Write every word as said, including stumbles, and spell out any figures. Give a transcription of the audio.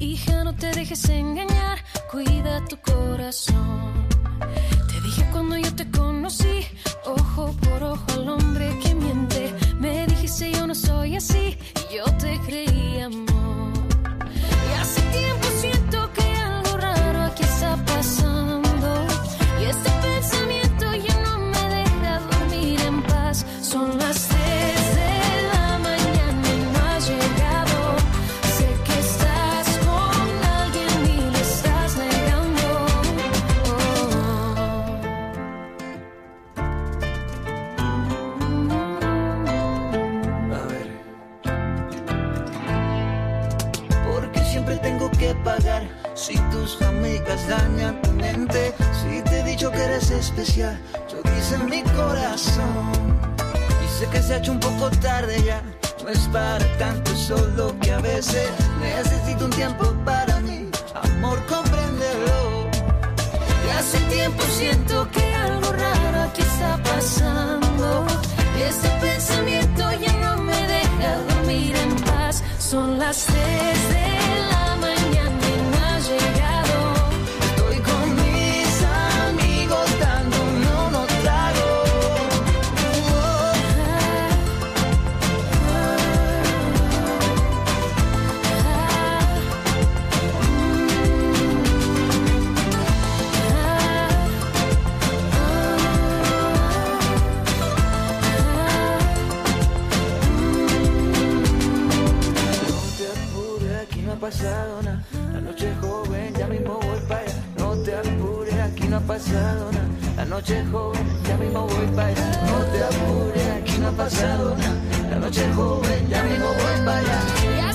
Hija, no te dejes engañar, cuida tu corazón. Te dije cuando yo te conocí, ojo por ojo al hombre que miente. Me dijiste yo no soy así y yo te creí, amor. Y hace tiempo siento que algo raro aquí está pasando. Y este pensamiento ya no me deja dormir en paz. Son las tres de la mañana y no has llegado. Sé que estás con alguien y le estás negando. Oh. A ver. Porque siempre tengo que pagar si tus amigas dañan tu mente. Si te he dicho que eres especial, yo dice mi corazón. Sé que se ha hecho un poco tarde ya, no es para tanto, solo que a veces necesito un tiempo para mí, amor, compréndelo. Y hace tiempo siento que algo raro aquí está pasando. Y este pensamiento ya no me deja dormir en paz. Son las tres de la mañana y no has llegado. Estoy con mis amigos dándome unos tragos. Pasado nada, la noche es joven, ya mismo voy para allá. No te apures, aquí no ha pasado nada. La noche es joven, ya mismo voy para allá. No te apures, aquí no ha pasado nada. La noche es joven, ya mismo voy para allá.